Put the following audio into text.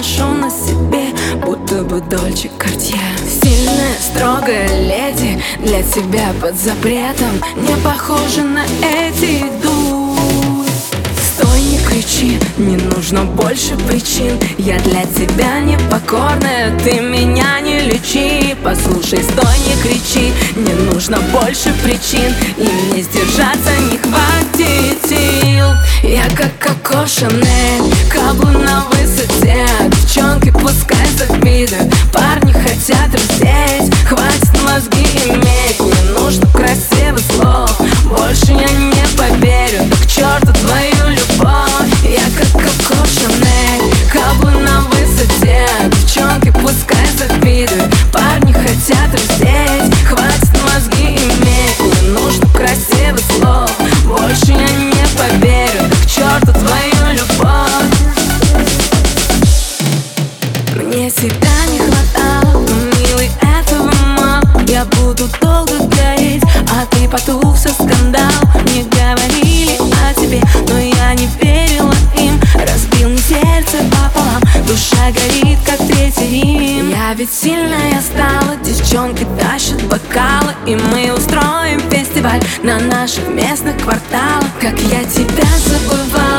ношу на себе, будто бы Дольче Картье. Сильная, строгая леди, для тебя под запретом, не похожа на эти дуй. Стой, не кричи, не нужно больше причин. Я для тебя непокорная, ты меня не лечи. Послушай, стой, не кричи, не нужно больше причин, и мне сдержаться не хватит сил. Я как Коко Шанель, каблу на высоте. Девчонки пускай завидуют, парни хотят раздеть. Хватит мозги иметь, не нужно красивых слов. Больше я не поверю, да к черту твою любовь. Я как Коко Шанель, каблу на высоте. Девчонки пускай завидуют, парни хотят раздеть. Хватит мозги иметь, не нужно красивых слов. Больше я не поверю, да к черту твою любовь. Мне себя не хватало, но, милый, этого мало. Я буду долго гореть, а ты потухся, скандал. Мне говорили о тебе, но я не верила им. Разбил мне сердце пополам, душа горит, как третий Рим. Я ведь сильная стала, девчонки тащат бокалы, и мы устроим фестиваль на наших местных кварталах. Как я тебя забываю,